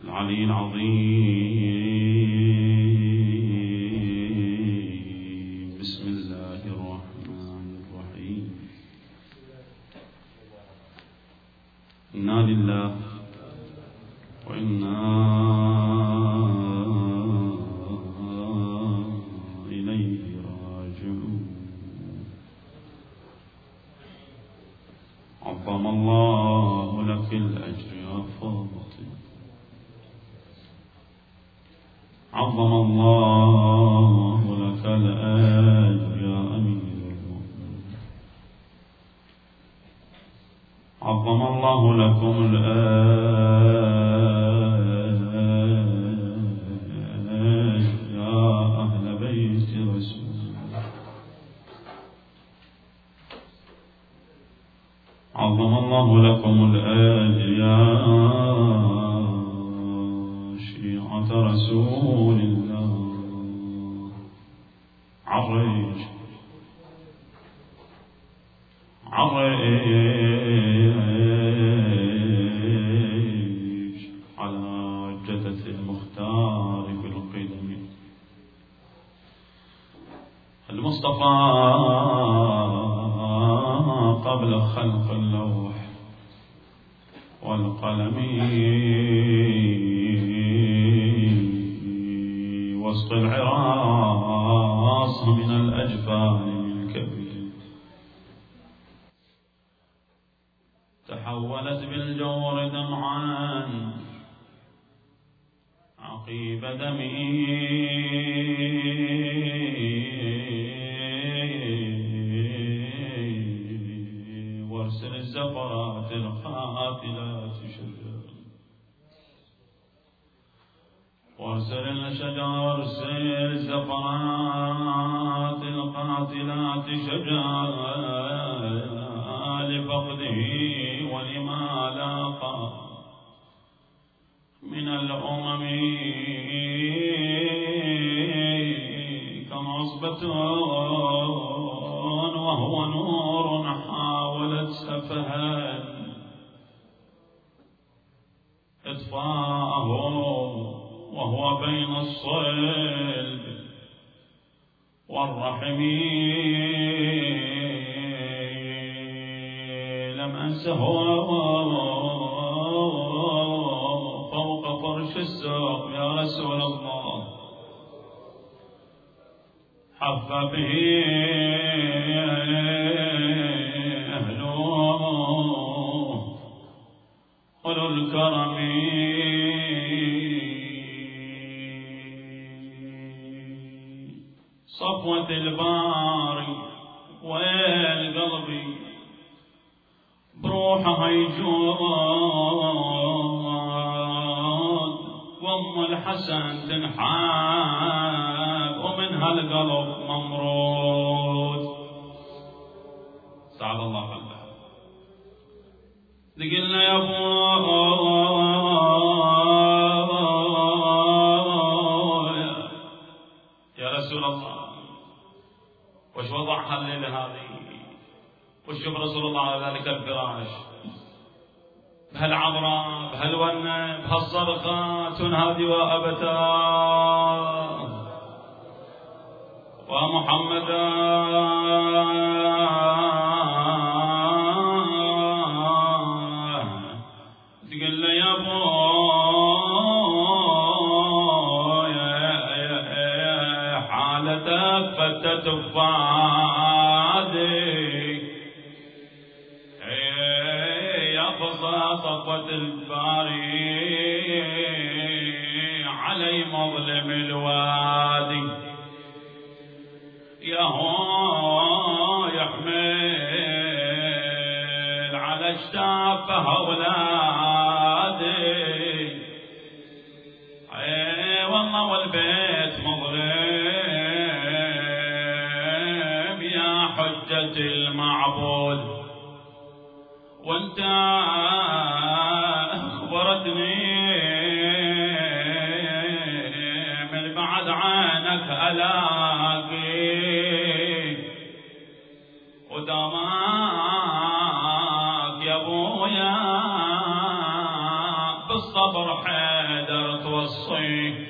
العلي العظيم. بسم الله الرحمن الرحيم. إنا لله وإنا إليه راجعون. عظم الله لك الأجر يا فاطمة، عظم الله لك الأجر يا أمير المؤمنين، عظم الله لكم الأجر يا أهل بيت رسول الله، عظم الله لكم الأجر يا شيعة رسول الله. عرج على جدة المختار بالقدم المصطفى قبل خلق اللوح والقلم، وسط العراس من الأجفان الكبير، تحولت بالجور دمعا عقيب دمي، وارسل الزفرات القاتلات شجر، وارسل الزفرات القاتلات شجر لفقده ولما لاقى من الأمم كمعصبة وهو نور حاولت سفها إطفاءه وهو بين الصلب والرحم. لم أنسه فوق فرش السوق يا رسول الله، حف به أهله أولو الكرم، صفوة الباري والقلب بروحها يجود، وام الحسن تنحاب ومنها القلب ممرود. سعد الله قلبها. قلنا يا ابو يا رسول الله، وش وضعها الليلة هذه؟ وش شوف رسول الله على ذلك الفراش بهالعذراء بهالونة بهالصرخة تنهادي وأبتاه ومحمدا تقول له يا ابو حالتك فتت فادي يا صفوة الباري علي مظلم الوادي، يا هو يحمل على اشتافه اولادي، والله والبيت مظلم يا حجة المعبود، وانت اخبرتني من بعد عنك الاقي قدامك يا ابويا بالصبر حيدر توصي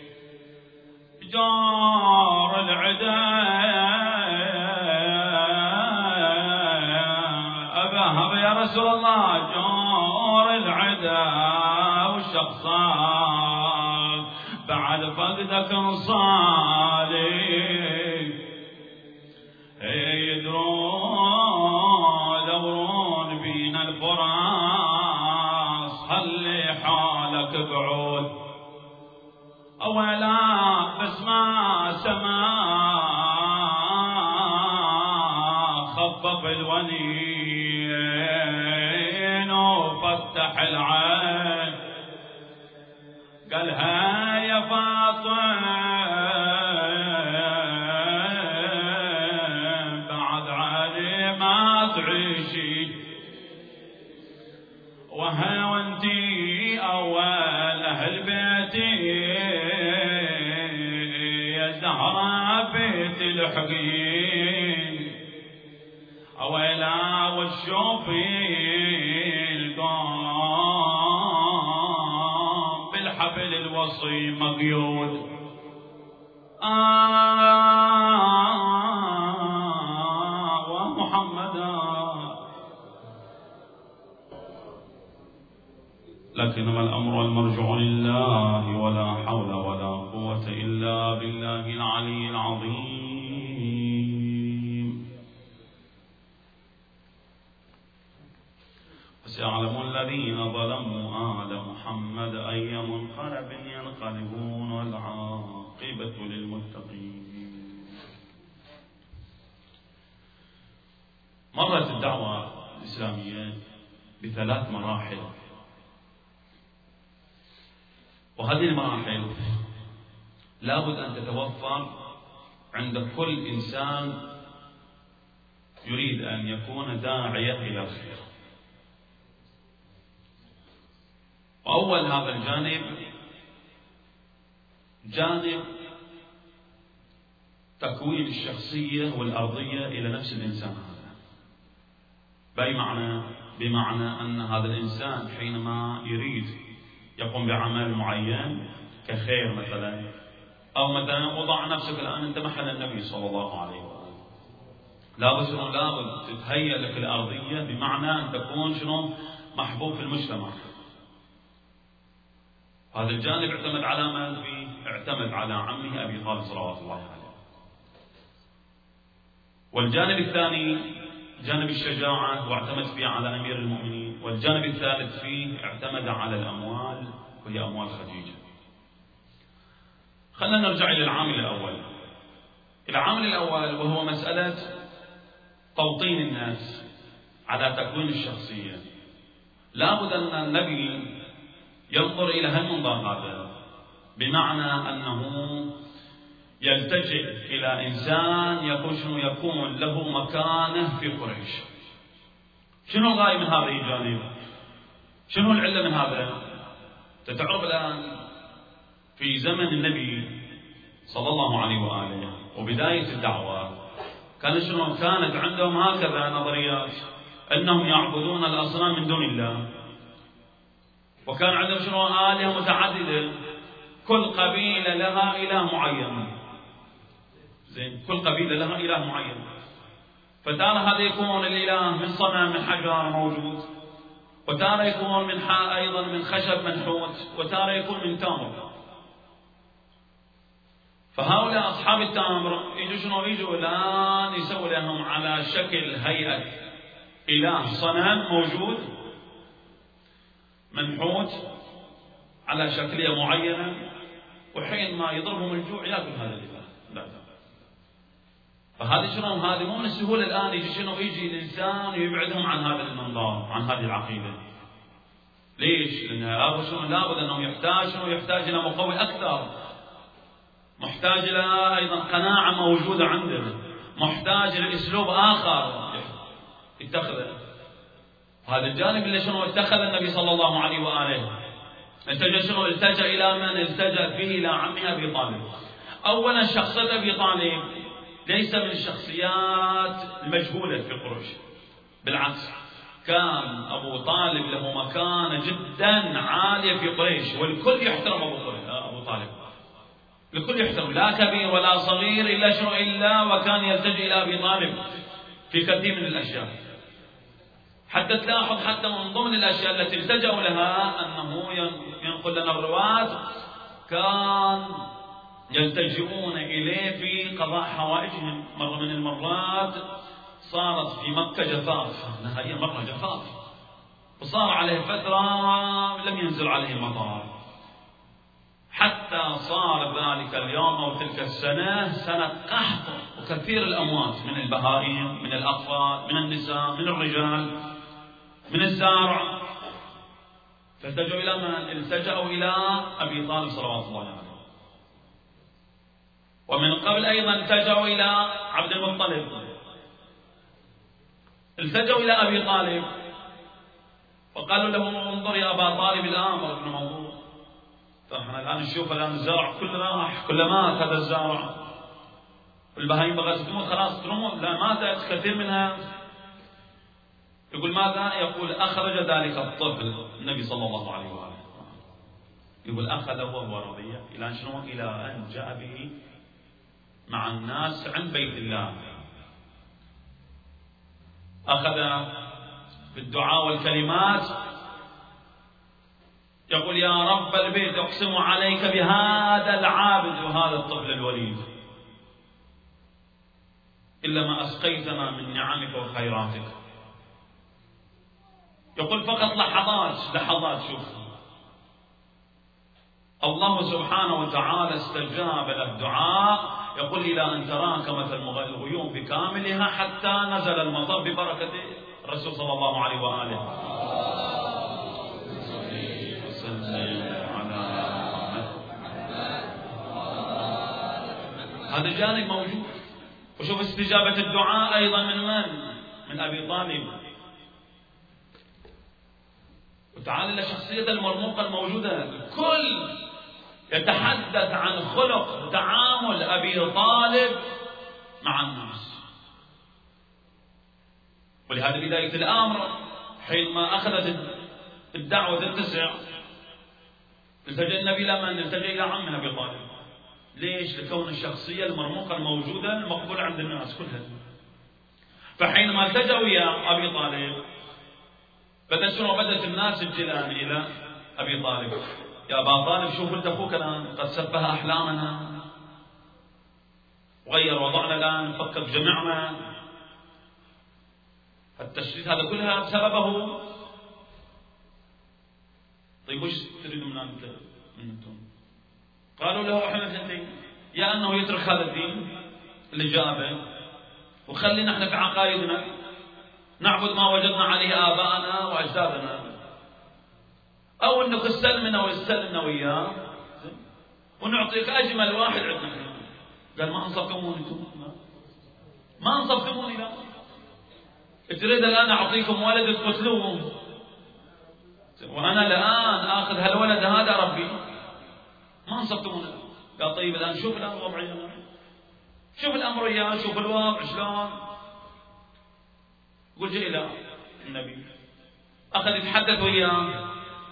جار العدا أبا يا رسول الله جار العدا والشخصان بعد فقدك انصالي يدرون بينا الفراس خلي حالك بعود أولا بس ما سما خفف الونين وفتح العين قالها يا فاطمة بعد علي ما تعيشي وها وانتي أول أهل بيتي يا زهرة بيت الحقين أولا والشوفي القوم بالحبل الوصي مقيود ومحمدا لكنما الأمر والمرجع لله ولا حول ولا قوة إلا بالله العلي العظيم. وسيعلم الذين ظلموا آل محمد أي منقلب ينقلبون والعاقبة للمتقين. مرت الدعوة الإسلامية بثلاث مراحل، وهذه المراحل لابد أن تتوفر عند كل إنسان يريد أن يكون داعية إلى الخير. وأول هذا الجانب جانب تكوين الشخصية والأرضية إلى نفس الإنسان هذا، بمعنى أن هذا الإنسان حينما يريد يقوم بعمل معين كخير مثلا، أو مثلا وضع نفسك الآن أنت محل النبي صلى الله عليه وآله، لابد تتهيأ لك الأرضية، بمعنى أن تكون محبوب في المجتمع. هذا الجانب اعتمد على من فيه؟ اعتمد على عمه أبي طالب صلوات الله عليه. والجانب الثاني جانب الشجاعة واعتمد فيه على أمير المؤمنين، والجانب الثالث فيه اعتمد على الأموال وهي أموال خديجة. خلينا نرجع إلى العامل الأول. العامل الأول وهو مسألة توطين الناس على تكوين الشخصية. لابد أن النبي ينظر إلى هالمنظر هذا، بمعنى أنه يلتجئ إلى إنسان يكون له مكانة في قريش. شنو الغاية من هذا الجانب؟ شنو العلة من هذا؟ تتعرف الآن في زمن النبي صلى الله عليه وآله وبداية الدعوة كانت عندهم هكذا نظريات، أنهم يعبدون الأصنام من دون الله، وكان عندهم آلهة متعددة، كل قبيلة لها إله معين. زين، كل قبيلة لها إله معين، فتارة هذا يكون الإله من صنم من حجر موجود، وتارة يكون أيضا من خشب منحوت، وتارة يكون من تمر. فهؤلاء أصحاب التمر يجوا الآن يسوي لهم على شكل هيئة إله صنم موجود منحوت على شكلية معينة، وحين ما يضربهم الجوع يأكل هذا الإله. لا. فهذه هذه مو من السهولة الآن يجي الإنسان ويبعدهم عن هذا المنظار، عن هذه العقيدة. ليش؟ لأن لابد أنه يحتاج إلى مقوي أكثر، محتاج إلى أيضا قناعة موجودة عنده، محتاج إلى أسلوب آخر يتخذه. هذا الجانب اللي اتخذ النبي صلى الله عليه وآله، التجأ إلى من؟ التجأ فيه إلى عمه أبي طالب. أولا شخصية أبي طالب ليس من الشخصيات المجهولة في قريش، بالعكس كان أبو طالب له مكانة جدا عالية في قريش، والكل يحترم أبو طالب، الكل يحترم، لا كبير ولا صغير إلا شنو إلا وكان يلتجئ إلى أبي طالب في كثير من الأشياء. حتى تلاحظ حتى من ضمن الأشياء التي التجأوا لها أنه ينقل لنا الرواة كان يلتجئون إليه في قضاء حوائجهم. مرة من المرات صارت في مكة جفاف، هي مرة جفاف، وصار عليه فترة لم ينزل عليه مطر، حتى صار ذلك اليوم أو تلك السنة سنة قحط وكثير الأموات من البهائم، من الأطفال، من النساء، من الرجال، من الزارع. فالتجأوا إلى من؟ التجأوا إلى أبي طالب صلوات الله عليه. ومن قبل أيضا التجأوا إلى عبد المطلب، التجأوا إلى أبي طالب وقالوا له انظر يا أبا طالب الآن ابن موضوع، فإحنا الآن نشوف الآن الزرع كله راح، كله مات هذا الزرع، والبهائم بغت تموت خلاص تموت، لا ماتت كثير منها. يقول ماذا؟ يقول أخرج ذلك الطفل النبي صلى الله عليه وآله، يقول أخذه وهو رضيع إلى شنو؟ إلى أن جاء به مع الناس عند بيت الله، أخذ بالدعاء والكلمات، يقول يا رب البيت أقسم عليك بهذا العابد وهذا الطفل الوليد إلا ما أسقيتنا من نعمك وخيراتك. يقول فقط لحظات شوف الله سبحانه وتعالى استجاب له الدعاء. يقول إلى أن تراكمت الغيوم بكاملها حتى نزل المطر ببركة الرسول صلى الله عليه وآله. هذا الجانب موجود. وشوف استجابة الدعاء أيضا من أبي طالب. وتعال إلى شخصية المرموقة الموجودة، الكل يتحدث عن خلق تعامل أبي طالب مع الناس. ولهذا بداية الأمر حينما أخذت الدعوة تتسع التجأ النبي لمن؟ التجأ إلى عمه أبي طالب. ليش؟ لكون الشخصية المرموقة الموجودة المقبولة عند الناس كلها. فحينما التجأوا يا أبي طالب بدأت الناس الجيران إلى أبي طالب، يا أبا طالب شوف ولد أخوك الآن قد سفه أحلامنا وغير وضعنا الآن، فكك جميعنا. التشريد هذا كلها بسببه. طيب وش تريد من أنتم؟ قالوا له احنا اثنتين، يا أنه يترك هذا الدين اللي جاء به وخلينا احنا في عقائدنا نعبد ما وجدنا عليه آباءنا وأجدادنا، أو أنك تستلمنا ويستلمنا وياه ونعطيك أجمل واحد عندنا. قال ما أنصفتموني، ما أنصفتموني، لا تريد الآن أعطيكم ولد تقتلوه وأنا الآن آخذ هالولد هذا ربي؟ ما أنصفتموني. قال طيب الآن شوف الآن وضعي، شوف الأمر وياه، شوف الوضع شلون. قل جئ إلى النبي أخذ يتحدث وياه،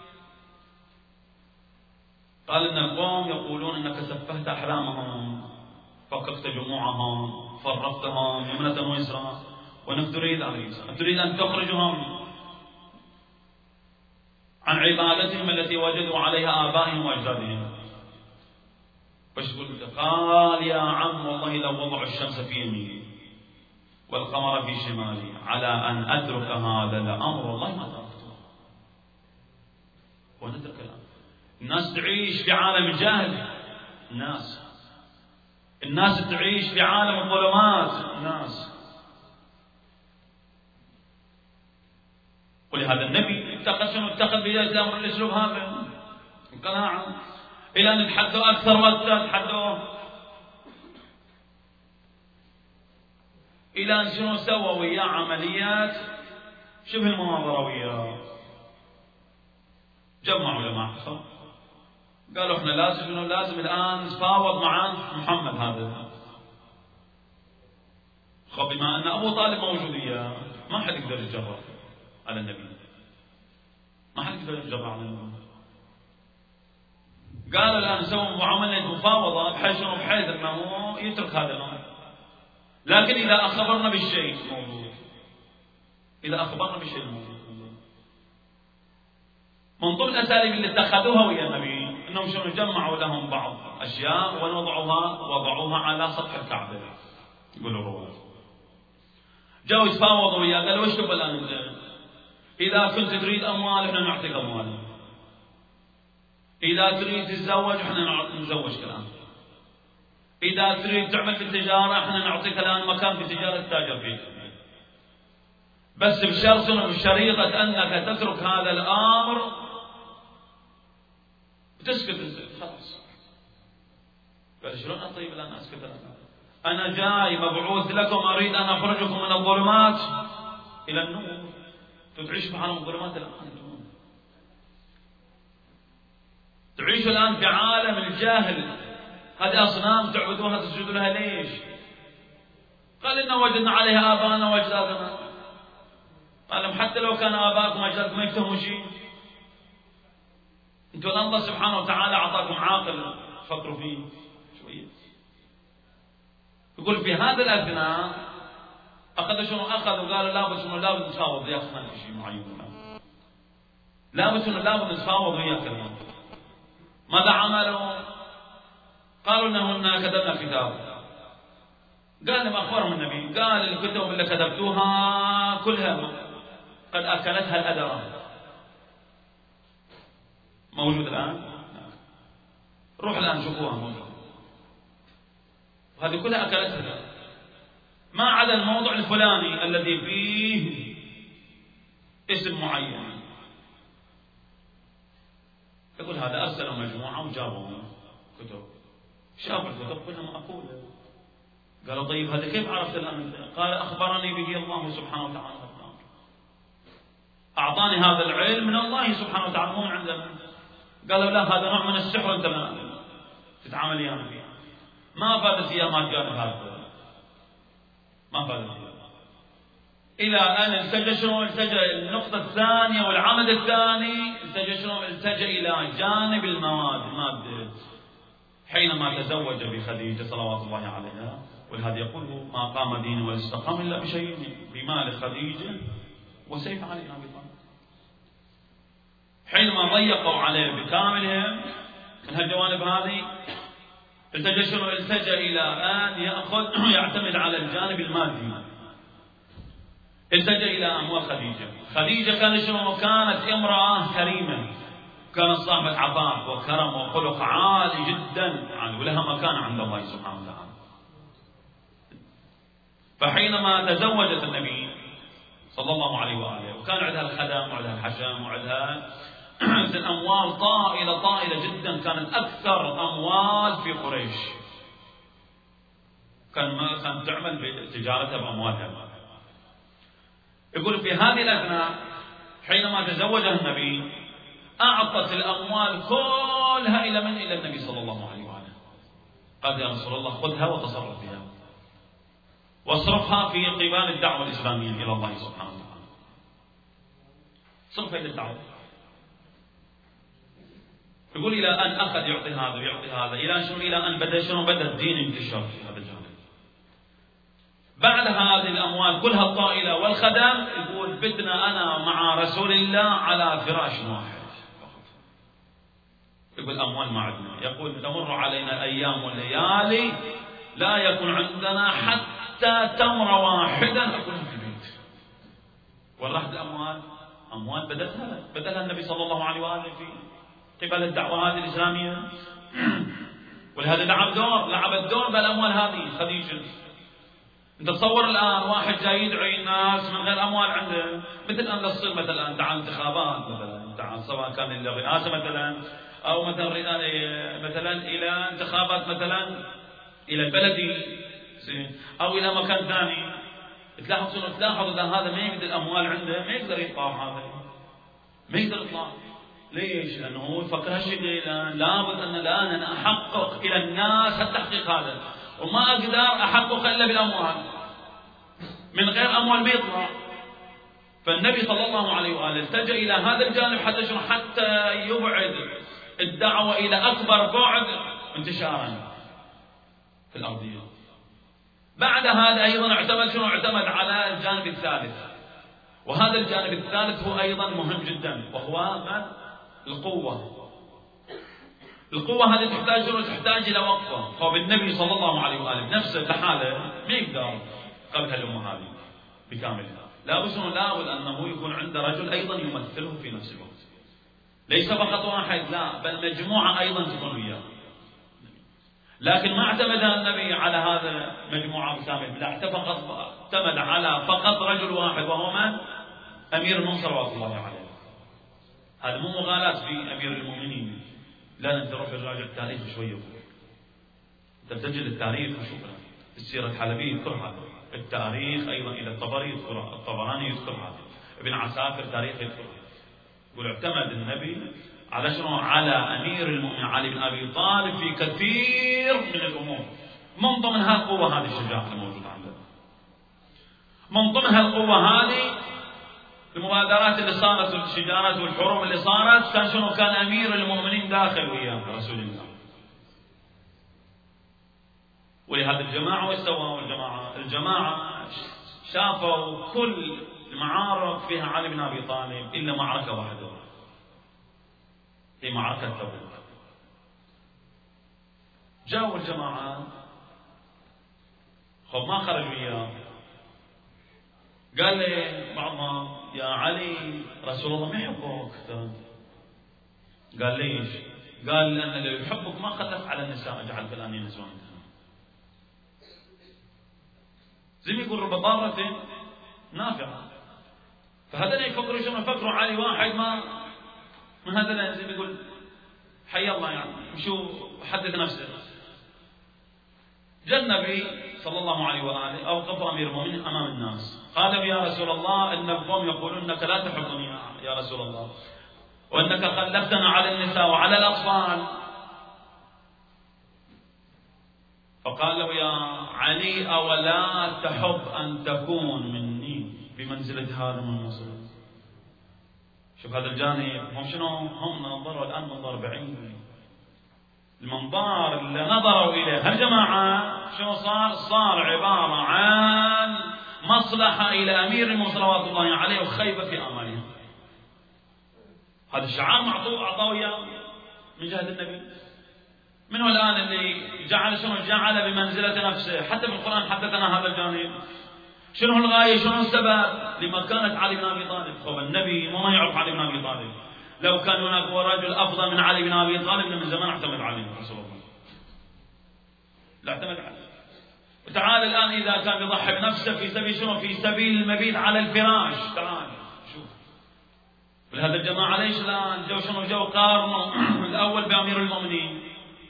قال إن القوم يقولون أنك سفهت أحلامهم، فككت جموعهم، فرقتهم يمنة ويسرى، ونحن تريد أن تخرجهم عن عبادتهم التي وجدوا عليها آبائهم وأجدادهم. قال يا عم والله لو وضعوا الشمس في يميني والقمر في شمالي على أن أترك هذا الأمر والله ما تركته. ونترك الأمر. الناس تعيش في عالم الجهل، الناس تعيش في عالم الظلمات، ولهذا النبي اتخذ بداية الأمر الأسلوب هذا القناعة، إلى أن نتحدثوا أكثر وتتحدثوا إلى أن شنو سووا وياه عمليات شبه المناظرة وياه. جمعوا جماعة قالوا احنا لازم الآن نتفاوض مع محمد هذا. بما أن أبو طالب موجود وياه ما حد يقدر يتجرأ على النبي، ما حد يقدر يتجرأ على النبي. قالوا الآن نسوي معاملة مفاوضة بحيث أنه يترك هذا الأمر، لكن إذا أخبرنا بالشيء موجود، إذا أخبرنا بالشيء موجود. من ضمن الأساليب اللي اتخذوها ويا النبي أنهم شنو جمعوا لهم بعض أشياء ووضعوها على سطح الكعبة. يقولوا الرواة جاءوا يتفاوضوا وياه، قالوا وش تبغى الآن أنت؟ إذا كنت تريد أموال إحنا نعطيك أموال، إذا تريد تتزوج إحنا نزوجك الآن، إذا تريد تعمل في التجارة إحنا نعطيك الآن مكان في التجارة تتاجر فيه، بس بشريطة أنك تترك هذا الأمر وتسكت أنت خلاص. قال شلون أطيب الآن أسكت أنا جاي مبعوث لكم، أريد أن أخرجكم من الظلمات إلى النور، تعيش في عالم الظلمات الآن، تعيش الآن في عالم الجاهل. هذه أصنام تعبدونها تسجدوا لها ليش؟ قال إنا وجدنا عليها آباءنا وأجدادنا. قال لهم حتى لو كان آباءكم وأجدادكم ما يفهموا شيء، أنتم الله سبحانه وتعالى أعطاكم عاقل فكروا فيه شوية. يقول في هذا الأثناء أخذوا قالوا لابد نتفاوض يا أخوان في شيء معين، لابد نتفاوض وياك الآن. ماذا عملوا؟ قالوا إنهن كتبنا كتاب. قال لما أخبرهم النبي، قال الكتب اللي كتبتوها كلها قد أكلتها الأدرة. موجود الآن؟ روح الآن شوفوها موجود، وهذه كلها أكلتها، ما عدا الموضوع الفلاني الذي فيه اسم معين. يقول هذا أرسلوا مجموعة وجابوا كتب، شافوا الكتب كلها مأكولة. قالوا طيب هذا كيف عرفت الآن؟ قال أخبرني به الله سبحانه وتعالى، أعطاني هذا العلم من الله سبحانه وتعالى مو من عندنا. قالوا لا هذا نوع من السحر أنت ما تتعامل يعني فيه، ما فادت إياه ما كان هذا، ما فادت إياه. إلى أن التجأ النقطة الثانية والعمد الثاني، التجأ إلى جانب المادة حينما تزوج بخديجة صلوات الله عليها. ولهذا يقول ما قام دين ولا استقام إلا بشيء، بمال خديجة وسيف علي بن أبي طالب. حينما ضيقوا عليه بكاملهم من هالجوانب هذه، التجأ إلى أن يعتمد على الجانب المادي، التجأ إلى أموال خديجة كانت امرأة كريمة، كانت صاحبة عفاف وكرم وخلق عالي جدا، ولها مكان عند الله سبحانه وتعالى. فحينما تزوجت النبي صلى الله عليه وآله وكان عندها الخدم وعندها الحشم وعندها أموال طائلة جدا، كانت أكثر أموال في قريش، كانت تعمل بتجارتها بأموالها. يقول في هذه الأثناء حينما تزوجها النبي أعطت الأموال كلها إلى النبي صلى الله عليه وآله. قال يا رسول الله خذها وتصرف بها واصرفها في قبال الدعوة الإسلامية إلى الله سبحانه وتعالى، صرفها إلى الدعوة. يقول إلى أن أخذ يعطي هذا ويعطي هذا، إلى أن بدأ الدين ينتشر في هذا الجانب. بعد هذه الأموال كلها الطائلة والخدم، يقول بتنا أنا مع رسول الله على فراش واحد. يقول أموال ما عندنا، يقول تمر علينا أيام والليالي لا يكون عندنا حتى تمر واحدة نأكلها في البيت. وراحت الأموال، أموال بدلها النبي صلى الله عليه وآله في قبل الدعوة هذه الإسلامية. ولهذا لعبت دور بالأموال هذه خديجة. أنت تصور الآن واحد جاي يدعي الناس من غير أموال عنده، مثل أن تصير مثلا تعال انتخابات مثلا، تعال سواء كان للرئاسة مثلا أو مثلا إلى انتخابات مثلا إلى البلدي أو إلى مكان ثاني، تلاحظ إذا هذا ما يقدر الأموال عنده ما يقدر يطلع، هذا ما يقدر يطلع. ليش؟ لأنه يفكر هالشيء لابد أن الآن أنا أحقق إلى الناس التحقيق هذا، وما أقدر أحقق إلا بالأموال، من غير أموال بيطلع. فالنبي صلى الله عليه وآله التجأ إلى هذا الجانب حتى يبعد الدعوة إلى أكبر بعد انتشارا في الأرضية. بعد هذا أيضا اعتمد على الجانب الثالث، وهذا الجانب الثالث هو أيضا مهم جدا، وهو القوة. القوة هذه تحتاج إلى وقفة. فبالنبي صلى الله عليه وآله بنفسه لحاله ما يقدر قبل هالأمة هذه بكاملها، لابد أنه يكون عنده رجل أيضا يمثله في نفس الوقت، ليس فقط واحد، لا، بل مجموعة أيضا تكون وياه. لكن ما اعتمد النبي على هذا مجموعة بكامل، لا، اعتمد على فقط رجل واحد، وهو من؟ أمير المؤمنين صلوات الله عليه. هذا مو مغالاة في أمير المؤمنين، لا، أنت روح راجع التاريخ شوية، أنت تجد التاريخ وشوفه، السيرة الحلبية يذكر هذا، التاريخ أيضا إلى الطبري يذكرها، الطبراني يذكر هذا، ابن عساكر تاريخ يذكرها. يقول اعتمد النبي على شنو؟ على أمير المؤمنين علي بن أبي طالب في كثير من الأمور. من ضمنها القوة هذه، الشجاعة الموجودة عنده، من ضمنها القوة هذه المبادرات اللي صارت والشجارات والحروب اللي صارت، كان شنو؟ كان أمير المؤمنين داخل وياه رسول الله. ولهذا الجماعة وش سووا الجماعة شافوا كل المعارك فيها علي بن أبي طالب إلا معركة واحدة، هي معركة تبوك. جاءوا الجماعة خب ما خرجوا وياه، قال لي بعضهم يا علي رسول الله ما يحبك. قال ليش؟ قال لأن لو يحبك ما خلف على النساء اجعل فلانين نسوان، زي ما يقول رب ضارة نافعة. فهذا يفكروا شنو؟ يفكروا علي واحد ما من هذا، زي ما يقول حي الله يعني مشوا حدث نفسه. جاء النبي صلى الله عليه وآله أوقف أمير المؤمنين أمام الناس، قال يا رسول الله إن القوم يقولون أنك لا تحبني يا رسول الله، وأنك خلفتنا على النساء وعلى الأطفال. فقال له يا علي أولا تحب أن تكون مني بمنزلة هذا من مصر؟ شوف هذا الجانب، هم شنو؟ هم نظروا الآن منظر بعيد، المنظار اللي نظروا إليه هالجماعة شنو صار عبارة عن مصلحة إلى أمير المؤمنين صلوات الله عليه وخيبة في آمالهم. هذا الشعار أعطوه إياه من جهة النبي. من هو الآن اللي جعل شنو؟ جعل بمنزلة نفسه. حتى في القرآن حدثنا هذا الجانب. شنو الغاية؟ شنو السبب لمكانة علي بن أبي طالب؟ طب النبي ما يعرف علي بن أبي طالب، لو كان هناك هو رجل أفضل من علي بن أبي طالب من زمان اعتمد عليه رسول الله، لا اعتمد عليه. وتعال الآن إذا كان يضحي بنفسه في سبيل شنو؟ في سبيل المبيت على الفراش. تعال شوف ولهذا الجماعة ليش الآن جو شنو؟ جو قارنوا الأول بأمير المؤمنين،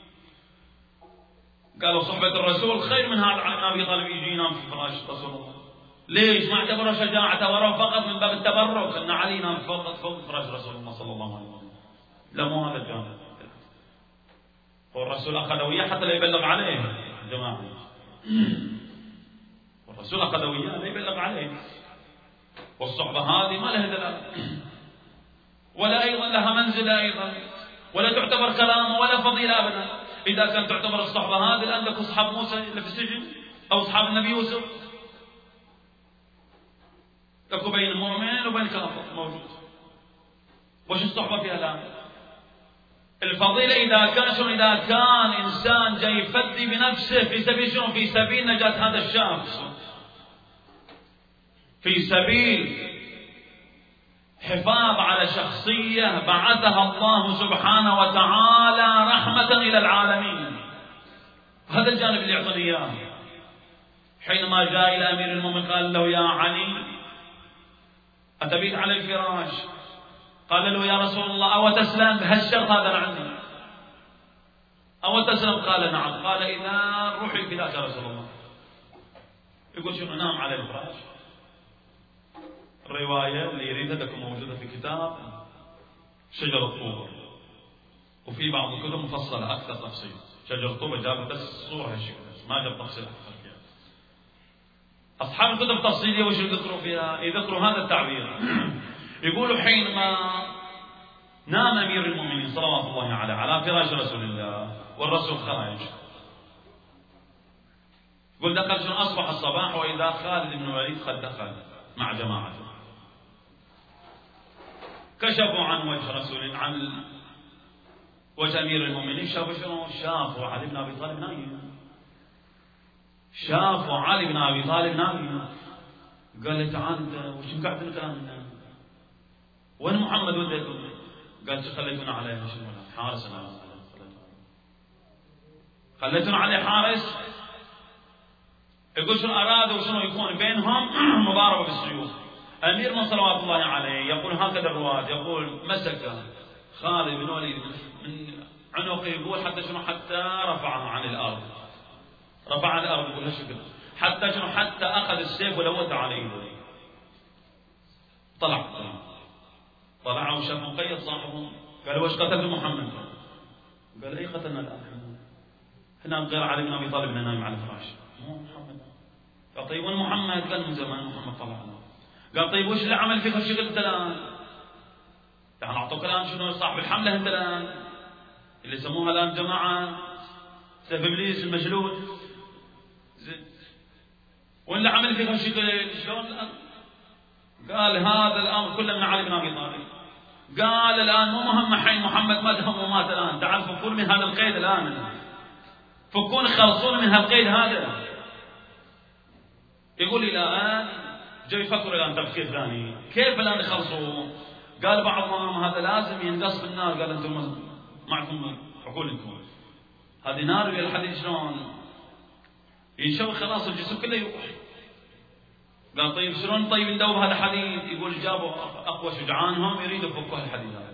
قالوا صحبة الرسول خير من هذا علي بن أبي طالب يجي ينام في فراش رسول الله. ليش؟ ما اعتبروا شجاعة، اعتبروا فقط من باب التبرك أن علي ينام فوق فراش رسول الله صلى الله عليه وسلم. لا، مو هذا الجانب. والرسول أخذ وياه حتى لا يبلغ عليه جماعة، والرسول أخذ وياه لا يبلغ عليه. والصحبة هذه ما لها دلالة ولا أيضا لها منزلة أيضا، ولا تعتبر كلامه ولا فضيلة أبدا. إذا كانت تعتبر الصحبة هذه الآن عندك أصحاب موسى اللي في السجن أو أصحاب النبي يوسف، تكون بين المؤمن وبين الكافر موجود. وش الصحبة فيها الآن؟ الفضيلة إذا كان شنو؟ إذا كان إنسان جاي يفدي بنفسه في سبيل شنو؟ في سبيل نجاة هذا الشاب، في سبيل حفاظ على شخصية بعثها الله سبحانه وتعالى رحمة إلى العالمين. هذا الجانب اللي يعطيني إياه. حينما جاء إلى أمير المؤمنين قال له يا علي أتبيت على الفراش؟ قال له يا رسول الله أو تسلم بهالشرط هذا عندي، أو تسلم؟ قال نعم. قال إذا روحي فداك يا رسول الله. يقول شنو؟ نام على الفراش. الرواية اللي يريدها لكم موجودة في كتاب شجرة طوبة، وفي بعض الكتب مفصلة أكثر تفصيل. شجرة طوبة جاب بس صورة هالشكل، ما جاب تفصيل أكثر فيها. أصحاب الكتب التفصيلية وش يذكروا فيها؟ يذكروا هذا التعبير. يقولوا حينما نام أمير المؤمنين صلوات الله عليه على فراش رسول الله والرسول خارج، يقول دخل شنو أصبح الصباح وإذا خالد بن الوليد قد دخل مع جماعته. كشفوا عن وجه رسول عن وجه أمير المؤمنين، شافوا شنو؟ شافوا علي بن أبي طالب نايم. شافوا علي بن أبي طالب نايم. قال له تعال أنت وش قاعد الكلام؟ وين محمد ولدك؟ قال خليتونا عليه حارس، أنا خليتونا عليه حارس. يقول شنو أرادوا شنو يكون بينهم مضاربة بالسيوف. أمير من صلوات الله عليه يقول هكذا الرواة، يقول مسك خالد بن وليد من عنقه، يقول حتى شنو؟ حتى رفعه عن الأرض، رفع عن الأرض يقول هالشكل، حتى شنو؟ حتى أخذ السيف ولوته عليه. طلع وشاف مقيد صاحبه، قال وش قتلت محمد؟ قال اي قتلنا الآن، هنا غير علي بن أبي طالب نايم على الفراش، مو محمد. قال طيب وين محمد؟ قال من زمان محمد طلع له. قال طيب وش اللي عمل فيك هالشغل انت الآن؟ يعني أعطوك الآن شنو؟ صاحب الحملة انت الآن، اللي يسموها الآن جماعة سيف إبليس المجلود. واللي عمل فيك هالشغل شلون الآن؟ قال هذا الأمر كله من علي بن أبي طالب. قال الآن مو مهم حين محمد مات ومات الآن، تعال فكون من هذا القيد الآن، فكون خلصون من هالقيد هذا. يقول إلى الآن جاي يفكر الآن تفكير ثاني، كيف الآن يخلصوا؟ قال بعضهم هذا لازم ينقص بالنار. قال أنتم معكم عقول أنتم، هذه نار إلى الحديد شلون ينشوي خلاص الجسم كله يروح. قال طيب شلون طيب ندوب هذا حديد؟ يقول جابوا أقوى شجعانهم يريدوا يفكوا الحديد هذا،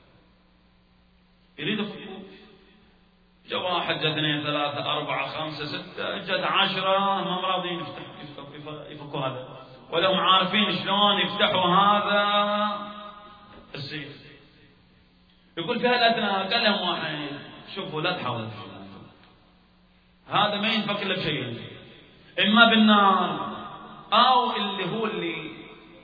يريدوا يفكوه. جاء واحد، جاء اثنين، ثلاثة، أربعة، خمسة، ستة، جاء 10 ما راضين يفكوا هذا، ولهم عارفين شلون يفتحوا هذا السيف. يقول في هالأثناء قال لهم واحد شوفوا لا تحاولوا هذا ما ينفك إلا بشيء، إما بالنار أو اللي هو اللي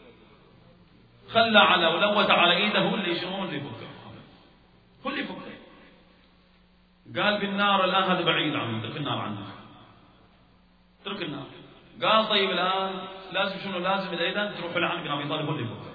خلى على ولوت على إيده هو اللي يشمون اللي يفكه، هو اللي يفكه. قال بالنار الآن هذا بعيد عنه، اترك النار عنه، اترك النار. قال طيب الآن لازم شنو؟ لازم إذا تروح لعن بن أبي طالب هو اللي يفكه.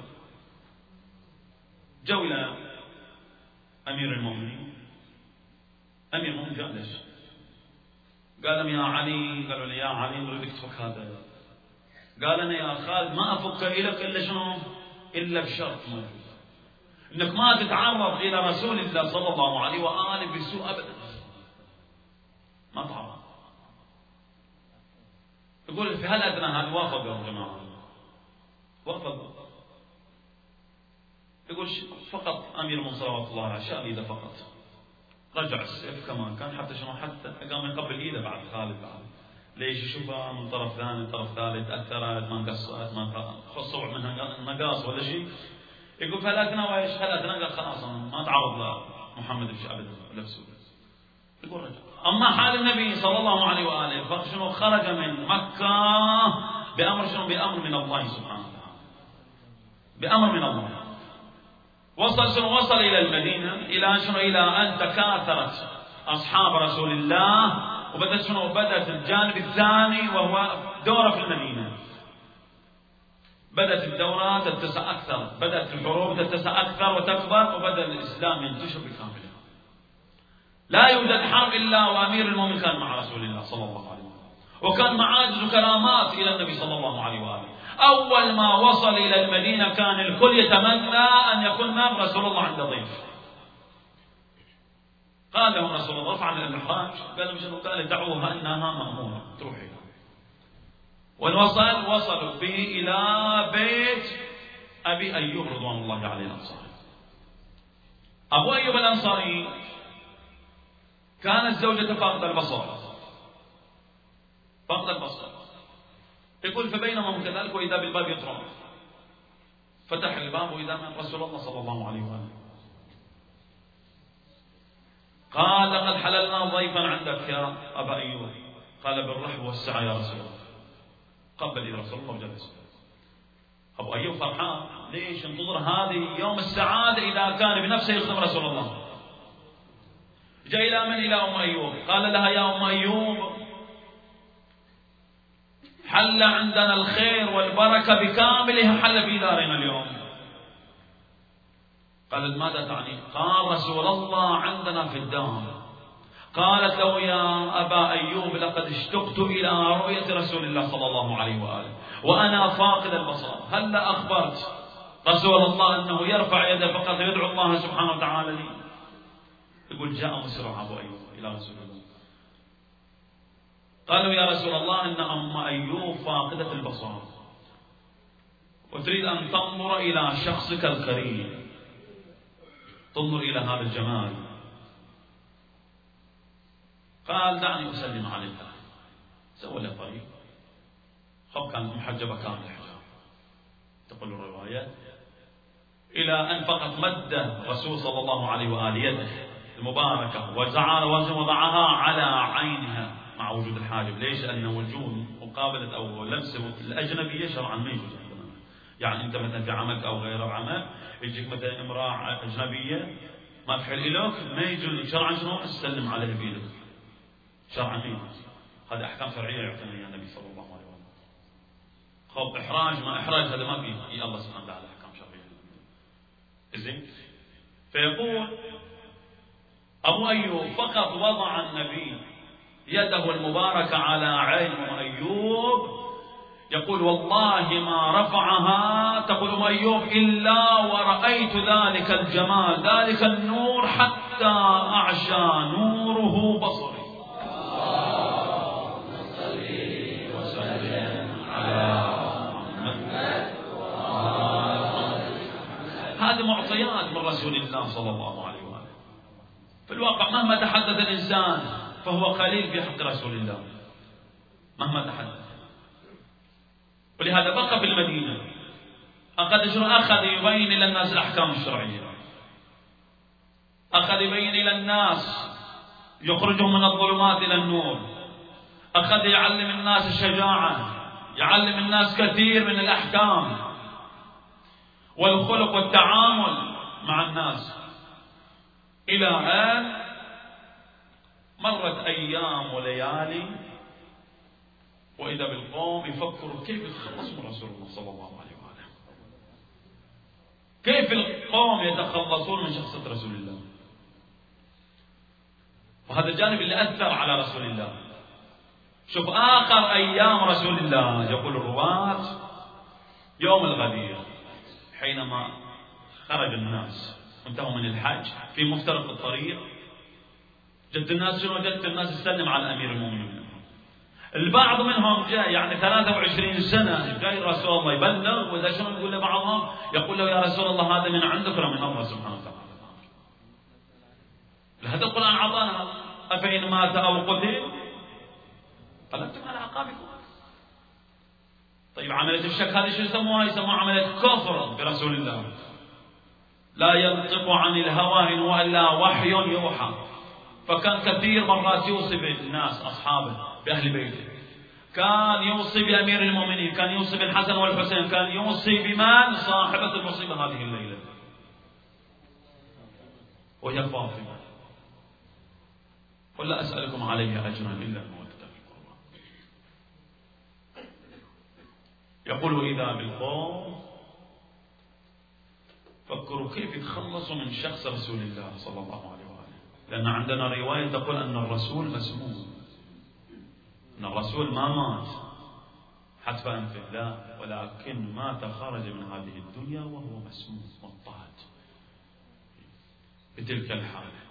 جو إلى أمير المؤمنين، أمير المؤمنين جاء ليش؟ قال لهم يا علي، قالوا لي يا علي نريدك تفك هذا. قال أنا يا خالد ما أفك إليك إلا شنو؟ إلا بشرط موجود، إنك ما تتعرض إلى رسول الله صلى الله عليه وآله بسوء أبدا، ما تعرض. يقول في هالأدنى هذا وافقوا يا جماعة، وافقوا. يقول فقط أمير من صلوات الله عليه شال إيده فقط، رجع السيف كما كان، حتى شنو؟ حتى قام يقبل إيده بعد خالد بعد. ليش؟ يشوفها من طرف ثاني طرف ثالث، أثرت ما قصت ما خصوا منها نقاص ولا شيء. يقول فلاتنا وإيش فلاتنا؟ قال خلاص ما تعرض لمحمد بن أبدا نفسه. يقول رجع. أما حال النبي صلى الله عليه وآله فشنو؟ خرج من مكة بأمر شنو؟ بأمر من الله سبحانه وتعالى، بأمر من الله. وصل شنو؟ وصل إلى المدينة، إلى شنو؟ إلى أن تكاثرت أصحاب رسول الله، وبدأت شنو؟ بدأت الجانب الثاني وهو دورة في المدينة. بدأت الدورة تتسع أكثر، بدأت الحروب تتسع أكثر وتكبر، وبدأ الإسلام ينتشر بكامله. لا يوجد حرب إلا وأمير المؤمنين كان مع رسول الله صلى الله عليه وسلم، وكان معاجز وكرامات إلى النبي صلى الله عليه وآله. أول ما وصل إلى المدينة كان الكل يتمنى أن يكون معه رسول الله عند ضيف. قال لهم رسول الله ارفع عن الإحراج، قال لهم شنو؟ قال دعوها إنها مأمورة تروحي. وصلوا به إلى بيت أبي أيوب رضوان الله عليه الأنصاري. أبو أيوب الأنصاري كانت زوجته فاقدة البصر، فاقدة البصر. يقول فبينما هم كذلك وإذا بالباب يطرق، فتح الباب وإذا من رسول الله صلى الله عليه وآله. قال لقد حللنا ضيفا عندك يا أبا أيوب. قال بالرحب والسعة يا رسول الله. قبل إلى رسول الله وجلس. أبو أيوب فرحان، ليش؟ انتظر هذه يوم السعادة إذا كان بنفسه يخدم رسول الله. جاء إلى من؟ إلى أم أيوب، قال لها يا أم أيوب حل عندنا الخير والبركة بكاملها، حل في دارنا اليوم. قالت ماذا تعني؟ قال رسول الله عندنا في الدار. قالت له يا أبا أيوب لقد اشتقت إلى رؤية رسول الله صلى الله عليه وآله وأنا فاقد البصر، هل أخبرت رسول الله أنه يرفع يده فقط يدعو الله سبحانه وتعالى لي؟ يقول جاء مسرع أبو أيوب إلى رسول الله، قالوا يا رسول الله إن أم أيوب فاقدة البصر وتريد أن تنظر إلى شخصك الكريم، تنظر إلى هذا الجمال. قال دعني أسلم عليها. سوى له طريق، خب كانت محجبة كامل الحجاب تقول الرواية، إلى أن فقط مد الرسول صلى الله عليه وآله يده المباركة وضعها على عينها مع وجود الحاجب. ليش؟ لأن وجود مقابلة أو لمس الأجنبية شرعا ما يجوز عندنا. يعني أنت مثلا في عملك أو غير العمل يجيك مثلا امرأة أجنبية ما تحل إليك، ما يجوز شرعا شنو؟ تسلم عليه بيدك شرعا ما يجوز. هذه أحكام شرعية يعطينا إياها النبي صلى الله عليه وسلم. خب إحراج ما إحراج هذا ما فيه، يا الله سبحانه وتعالى أحكام شرعية. زين. فيقول أبو أيوب فقط وضع النبي يده المباركة على عين أم أيوب، يقول والله ما رفعها، تقول أم أيوب إلا ورأيت ذلك الجمال ذلك النور حتى أعشى نوره بصري. هذه معطيات من رسول الله صلى الله عليه وآله. في الواقع مهما تحدث الإنسان فهو قليل في حق رسول الله مهما تحدث. ولهذا بقى في المدينة أخذ يبين إلى الناس الأحكام الشرعية، أخذ يبين إلى الناس يخرجهم من الظلمات إلى النور، أخذ يعلم الناس الشجاعة، يعلم الناس كثير من الأحكام والخلق والتعامل مع الناس. إلى أن مرت أيام وليالي وإذا بالقوم يفكروا كيف يتخلصوا من رسول الله صلى الله عليه وآله، كيف القوم يتخلصون من شخصية رسول الله. وهذا الجانب اللي أثر على رسول الله. شوف آخر أيام رسول الله، يقول الرواة يوم الغدير حينما خرج الناس انتهوا من الحج في مفترق الطريق، جد الناس شنو؟ جد الناس تسلم على أمير المؤمنين. البعض منهم جاء يعني 23 سنة جاي رسول الله يبلغ، وإذا شنو يقول لبعضهم؟ يقول له يا رسول الله هذا من عندك ولا من الله سبحانه وتعالى. لهذا القرآن عطانا أفإن مات أو قتل قلبتم على أعقابكم. طيب عملية الشك هذه شو يسموها؟ يسموها عملية كفر برسول الله. لا ينطق عن الهوى إن هو إلا وحي يوحى. فكان كثير مرات يوصي بالناس أصحابه بأهل بيته، كان يوصي بأمير المؤمنين، كان يوصي بالحسن والحسين، كان يوصي بمن؟ صاحبة المصيبة هذه الليلة وهي فاطمة. ولا أسألكم عليها أجرا إلا المودة في القربى. يقول إذا بالقوم فكروا كيف يتخلصوا من شخص رسول الله صلى الله عليه وآله. لأن عندنا رواية تقول أن الرسول مسموم، أن الرسول ما مات حتف أنفه، لا، ولكن مات خرج من هذه الدنيا وهو مسموم مضطهد بتلك الحالة.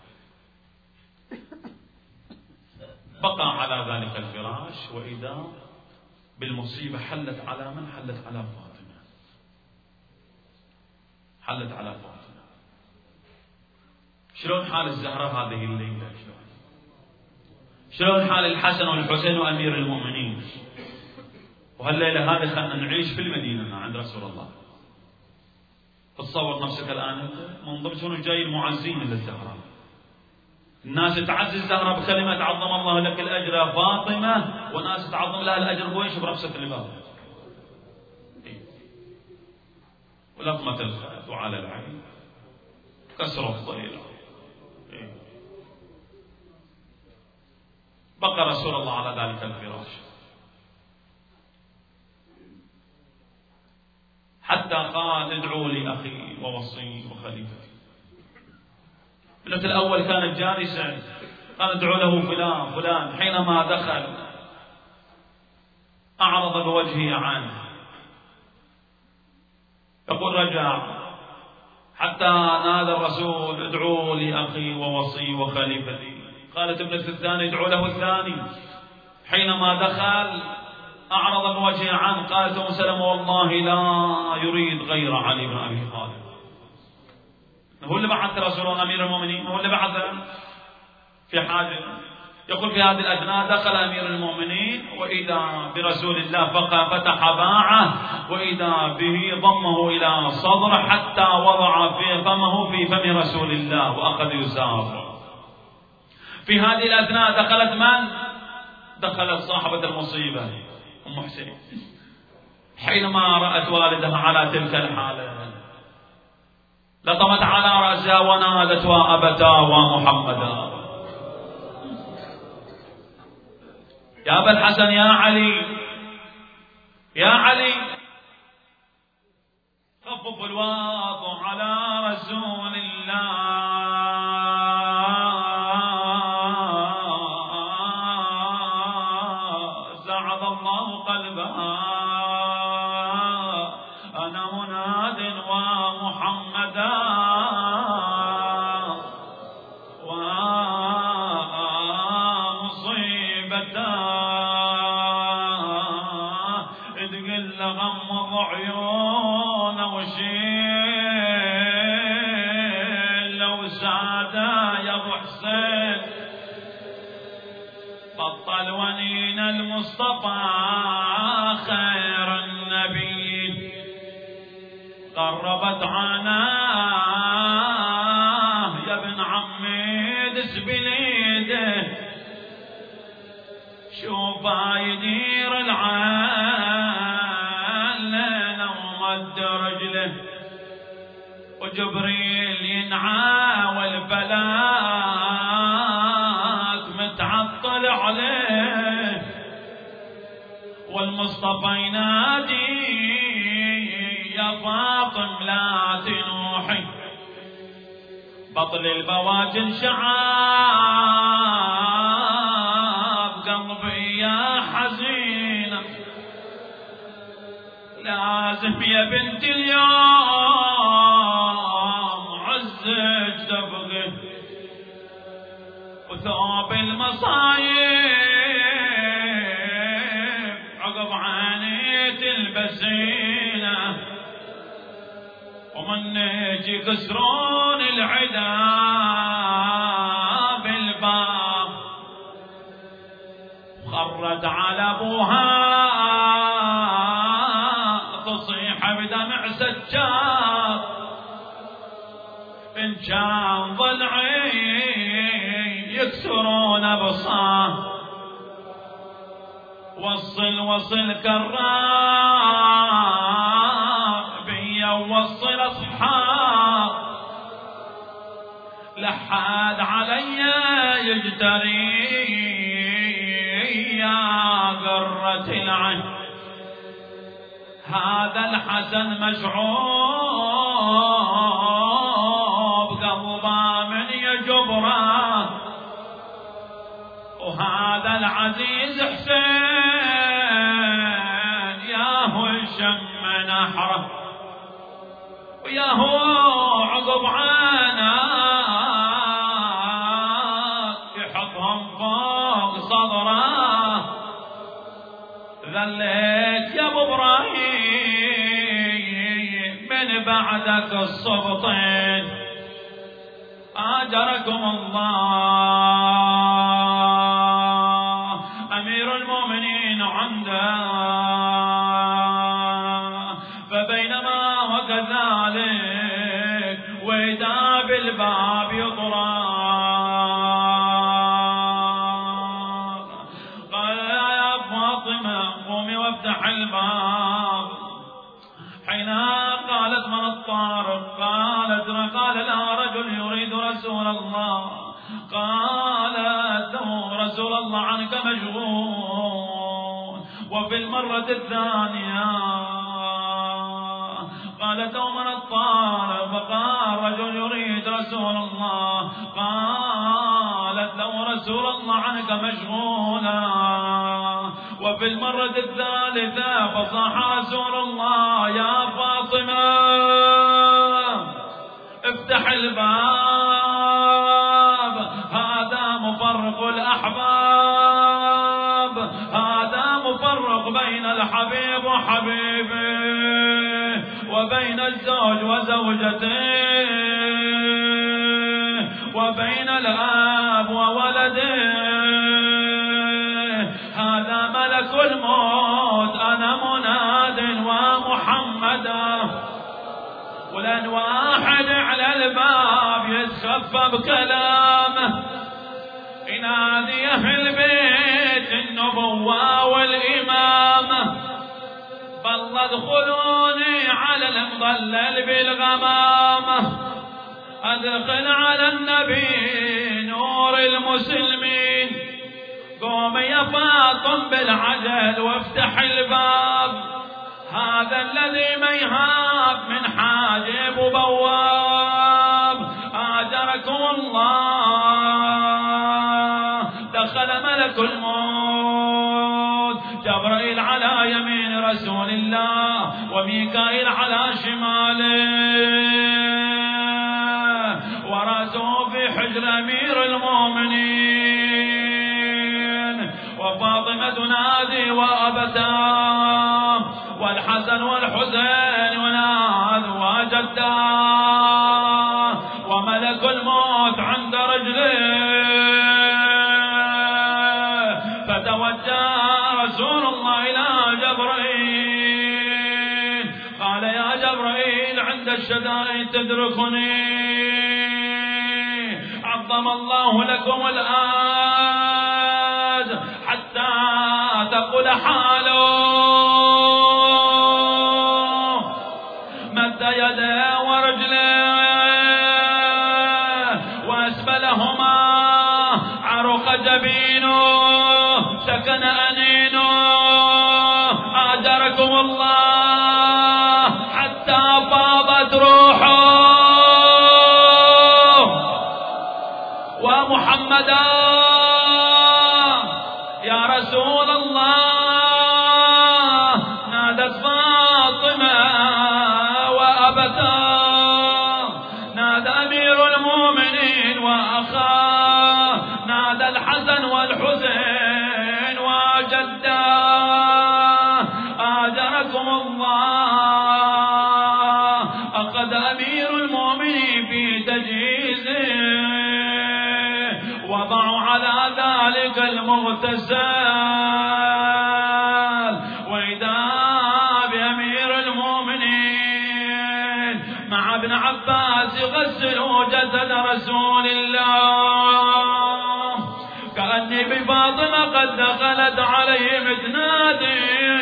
بقى على ذلك الفراش وإذا بالمصيبة حلت على من؟ حلت على فاطمة، حلت على فاطمة. شلون حال الزهراء هذه الليلة؟ شلون حال الحسن والحسين وأمير المؤمنين؟ وهالليلة هذه خلنا نعيش في المدينة عند رسول الله. تصور نفسك الآن من ضمن شنو جاي المعزين للزهراء، الناس تعزز الزهراء بكلمة عظم الله لك الأجر يا فاطمة، وناس تعظم لها الأجر بويش برفسة اللباب. ولطمة الخد وعلى العين كسر الضيلة. بقى رسول الله على ذلك الفراش حتى قال ادعوا لي أخي ووصي وخليفتي. ابنة الأول كانت جالسة، قال ادعوا له فلان فلان. حينما دخل أعرض بوجهه عنه، يقول رجع حتى نادى الرسول ادعوا لي أخي ووصي وخليفتي. قالت ابنة الثاني ادعوا له الثاني. حينما دخل أعرض بوجهه عنه. قالت أم سلمة والله لا يريد غير علي بن أبي طالب. هو اللي بعث رسول أمير المؤمنين، هو اللي بعث في حاجة. يقول في هذه الأثناء دخل أمير المؤمنين وإذا برسول الله فتح باعه، وإذا به ضمه إلى صدره حتى وضع في فمه في فم رسول الله وأخذ يسار. في هذه الأثناء دخلت من؟ دخلت صاحبة المصيبة أم حسين. حينما رأت والدها على تلك الحالة لطمت على رأسها ونادت وأبتا ومحمدا. يا أبا الحسن يا علي يا علي خفف الواطع على رسول الله. سعد الله قلبها أنا مناد ومحمدا المصطفى خير النبي قربت عناه يا ابن عمي دس بليده شوفا يدير العين ومد رجله وجبريل ينعى والفلاك متعطل عليه والمصطفى ينادي يا فاطم لا تنوحي بطل البواجن شعاب قلبي يا حزينة لازم يا بنت اليوم عزك تبغي وثوب المصايب عقب عيني تلبسينه ومن يجي يكسرون العدا بالباب خرت على ابوها تصيح بدمع سجاد ان كان ضلعي يكسرون بصاه وصل كرار بيا ووصل اصحاب لحد علي يجتري يا قرة العين هذا الحسن مشعوب قلبه من يجبره وهذا العزيز حسين ياهو الشم نحره وياهو عقب عينه يحطهم فوق صدره ذليت يا ابو ابراهيم من بعدك الصبطين اجركم الله امير المؤمنين عنده فبينما وكذلك واذا بالباب يطرق قال يا فاطمه قومي وافتح الباب حين قالت من رسول الله عنك مشغول. وفي المرة الثانية قالت من الطارق، فقال رجل يريد رسول الله، قالت له رسول الله عنك مشغولا. وفي المرة الثالثة فصاح رسول الله يا فاطمة افتح الباب، هذا مفرق الأحباب، هذا مفرق بين الحبيب وحبيبه، وبين الزوج وزوجته، وبين الأب وولده. هذا ملك الموت، أنا مناد ومحمدا، ولن واحد على الباب يتخفى بكلامه، ينادي أهل بيت النبوة والإمامة، بل ادخلوني على المضلل بالغمامة، ادخل على النبي نور المسلمين، قوم يا فاطم بالعجل وافتح الباب، هذا الذي ما يهاب من حاجب وبواب، آجركم الله. دخل ملك الموت، جبرائيل على يمين رسول الله، وميكائيل على شماله، ورأسه في حجر أمير المؤمنين، وفاطمة تنادي وأبتاه، والحسن والحسين وناد وجداه، وملك الموت عند رجله. فتوجه رسول الله إلى جبرائيل، قال يا جبرائيل عند الشدائد تدركني، عظم الله لكم الآن حتى تقول حاله، مد يده ورجله وأسفلهما عرق جبينه، سكن أنينه، آجركم الله، حتى فاضت روحه. ومحمدا يا رسول الله، نادت فاطمة وأبتاه، نادى أمير المؤمنين وأخاه، نادى الحسن والحسين وجداه، آجركم الله. أخذ أمير المؤمنين في تجهيزه، وضعوا على ذلك المغتسل، وإذا بأمير المؤمنين مع ابن عباس يغسلوا جسد رسول الله، كأني بفاطمة قد دخلت عليهم تنادي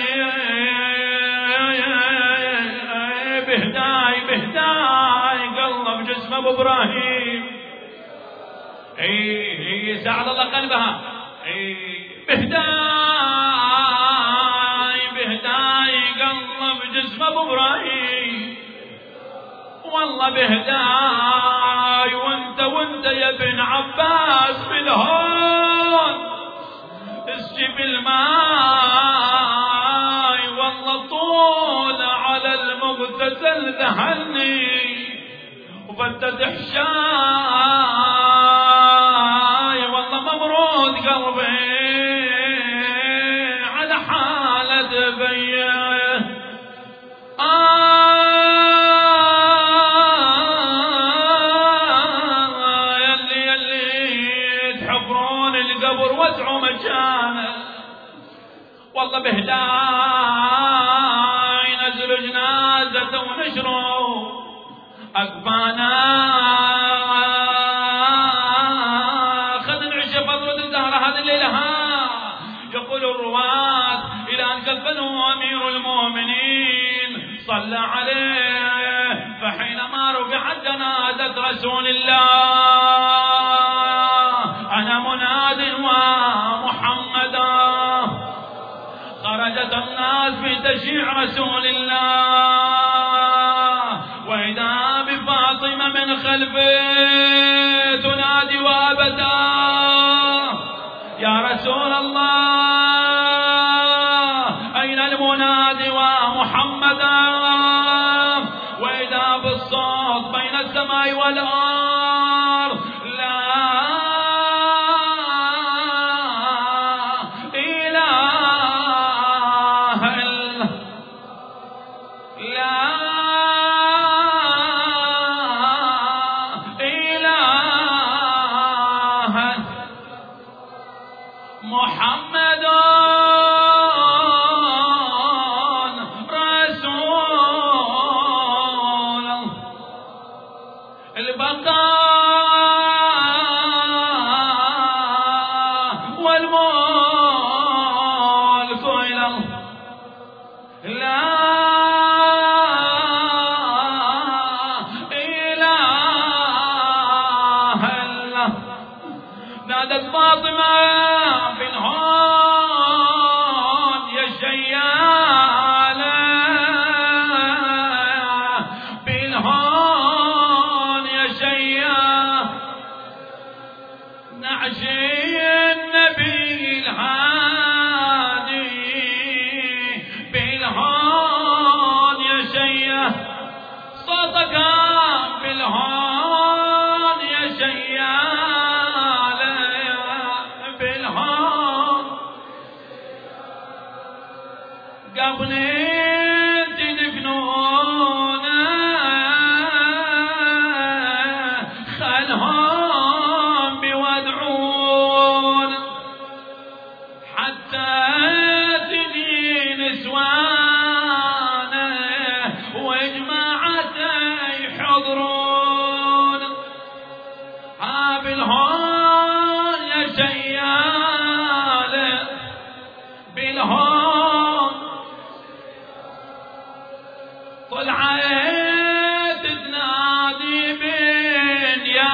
بهداي بهداي، قلب جسم ابو ابراهيم، اي سعد الله قلبها، بهداي بهداي، قلب جسم ابو ابراهيم، والله بهداي، وانت يا ابن عباس بالهون اسجب الماي، والله طول على المغتسل ذهلني وفتت حشاي، والله مبرود قلبي على حالة بيه. يلي تحفرون القبر وادعوا مكانه، والله بهداي نزلوا جنازته ونشروا أكفانا، خذ العشاء فضلة الزهرة هذه الليلة. يقول الرواة إلى أن كفنه أمير المؤمنين صلى عليه، فحينما رفعت جنازة رسول الله أنا مناد الناس في تشييع رسول الله، وإذا بفاطمة من خلفه تنادي وأبدا يا رسول الله أين المنادي ومحمدا، وإذا بالصوت بين السماء والأرض لا إله إلا لا إله محمد رسول البقاء والملك إلى لا إله إلا. نادت فاطمة بالهون يا شيالة، بالهون يا شيالة، نعشي النبي الهادي بالهون يا شيالة، صوتك بالهون يا شيالة، بالهون قبل تدفنونا خلهم بيودعون حتى تجي نسوانا وجماعته يحضرون. بالهون يا شيالة، بالهون طلعت تنادي بين يا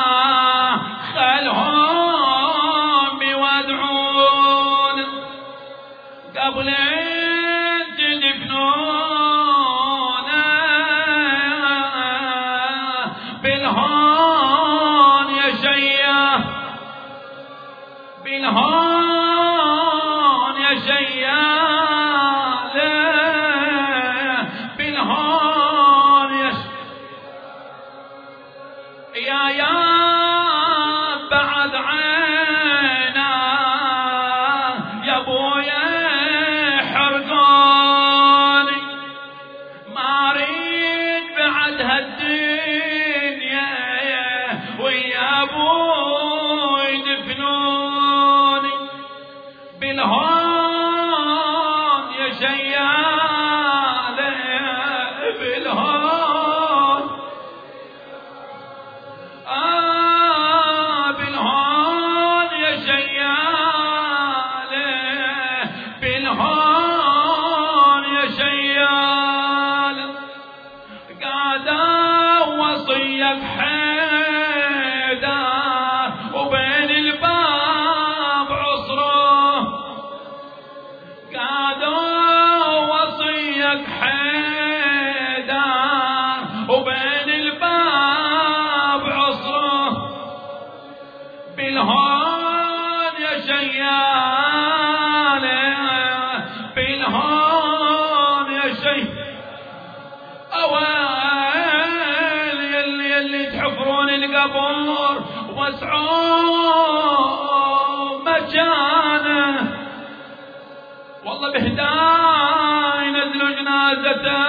خلهم بيودعون قبل تدفنونا بالهون يا شيالة، بالهون يا شيالة، بالهون يا بعد عينا يا ابويا حرقوني، ما اريد بعد هالدنيا ويا ابوي دفنوني. بالهون يا شيالة، بالهون بالهون يا شيالة، بالهون يا شيالة، قاعدة وصيك حيدر وبين الباب عصره، قاعدة وصيك حيدر وبين الباب عصره. بالهون يا شيالة، بالهون يا شيالة، أويل يلي تحفرون القبور واسعوا مكانه، والله بهداي نزلوا جنازته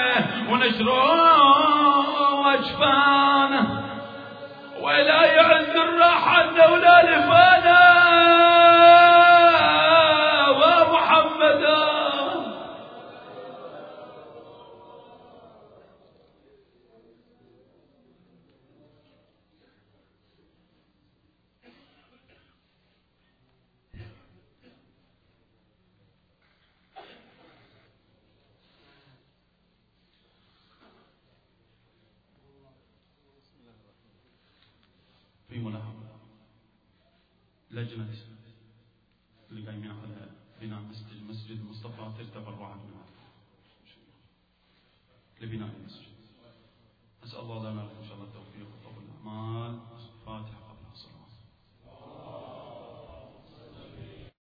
ونشروا أجفانه، ولا يعز الراحة ولا لفانا ومحمدا. في ملاحظة لجنة اللي قايمين على بناء مسجد المصطفى تحتاج تبرعات من لبناء المسجد. نسأل الله لنا إن شاء الله التوفيق وطول الأعمال.